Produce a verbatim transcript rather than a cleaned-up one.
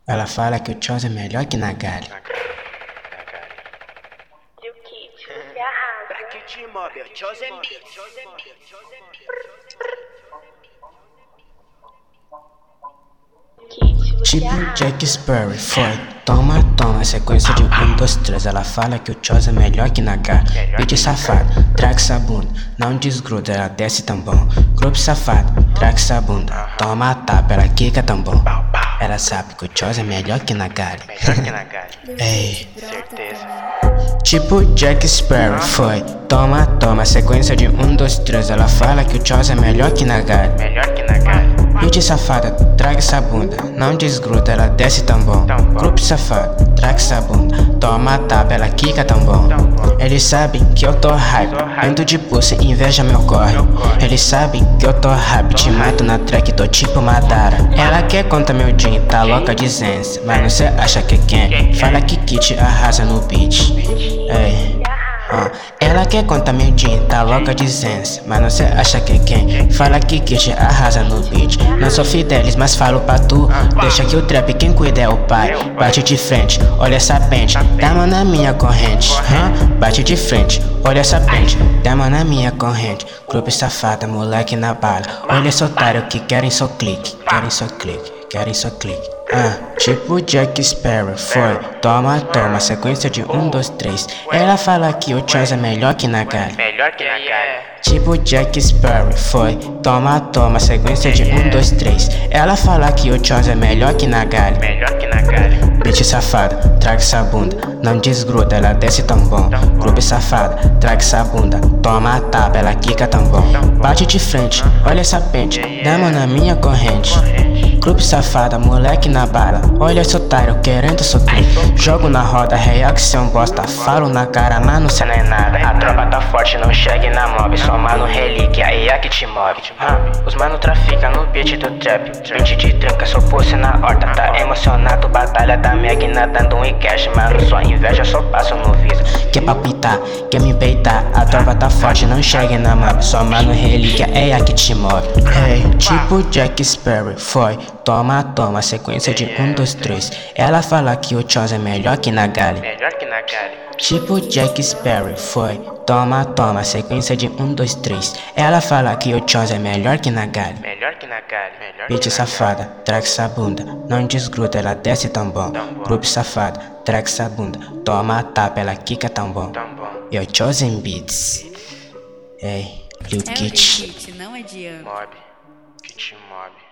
Ela fala que o Chose é melhor que Nagali. Lil Kit, você arrasa. Pra que te mob, o Chose é Beats. Kit, você Tipo arrasa. Jack Sparrow, foi. Toma, toma, sequência de um, dois, três. Ela fala que o Chose é melhor que Nagali. Beat safado, traga essa bunda. Não desgruda, ela desce tão bom. Grupo safado, traga essa bunda. Toma a tapa, ela quica tão bom. Ela sabe que o Chose é melhor que Nagali. Melhor que Nagali. Ei. Certeza. Tipo Jack Sparrow, foi. Toma, toma, sequência de um, dois, três. Ela fala que o Chose é melhor que Nagali. Melhor que Nagali. Beat safada, traga essa bunda. Não desgruda, ela desce tão bom. Grupo safado, traga essa bunda. Toma a tapa, ela quica tão bom. Eles sabem que eu tô hype. Ando de pulse, inveja meu corre. Eles sabem que eu tô hype. Te mato na track, tô tipo Madara. Ela quer conta meu jean, tá louca de Zens. Mas não cê acha que é quem? Fala que Kit arrasa no beat. Ei. Ah, ela quer contar meu jean, tá louca de Zens. Mas não cê acha que é quem? Fala que Kit arrasa no beat. Não sou Fidelis, mas falo pra tu. Deixa que o trap quem cuida é o pai. Bate de frente, olha essa pente. Dá mão na minha corrente. Hã? Bate de frente, olha essa pente. Dá mão na minha corrente. Grupo safada, moleque na bala. Olha esse otário que querem só clique. Querem só clique, querem só clique. Ah, tipo Jack Sparrow, foi. Toma, toma, sequência de um, dois, três. Ela fala que o Chose é melhor que Nagali. Melhor que Nagali. Tipo Jack Sparrow, foi. Toma, toma, sequência de um, dois, três. Ela fala que o Chose é melhor que Nagali. Melhor que Nagali. Bitch safada, traga essa bunda. Não desgruda, ela desce tão bom. Grupo safada, traga essa bunda. Toma a tapa, ela quica tão bom. Bate de frente, olha essa pente. Dá mão na minha corrente. Grupo safada, moleque na bala. Olha esse otário querendo sofrer. Jogo na roda, real que cê é um bosta. Falo na cara, mas não cê não é nada. A tropa tá forte, não chegue na mob. Só mano relíquia, aí é que te move. Ah, os mano trafica no beat do trap. Vinte de tranca, sou pulse na horta. Tá emocionado, batalha da Meg nadando em cash. Mano, sua inveja só passo no viso. Quer palpitar, quer me peitar. A tropa tá forte, não chegue na mob. Só mano relíquia, é a que te move. Hey, tipo Jack Sparrow, foi. Toma, toma, sequência de um, dois, três. Ela fala que o Chose é melhor que Nagali. Melhor que Nagali. Tipo Jack Sparrow, foi. Toma, toma, sequência de um, dois, três. Ela fala que o Chose é melhor que Nagali. Melhor que Nagali. Melhor Bitch que safada, traga essa bunda. Não desgruda, ela desce tão bom. Grupo safado, traga essa bunda. Toma a tapa, ela quica tão bom. Tão bom. E o Chosen Beats. Ei, Lil É o Kit. Kit, não adianta. Mob. Kit mob.